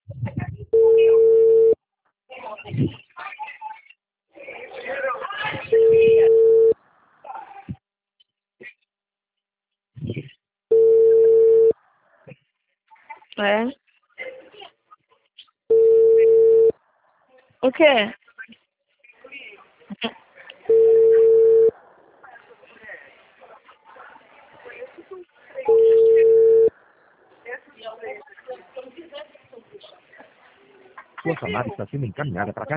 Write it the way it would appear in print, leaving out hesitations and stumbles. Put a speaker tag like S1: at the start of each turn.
S1: É? O quê?
S2: Sua chamada está sendo encaminhada para cá.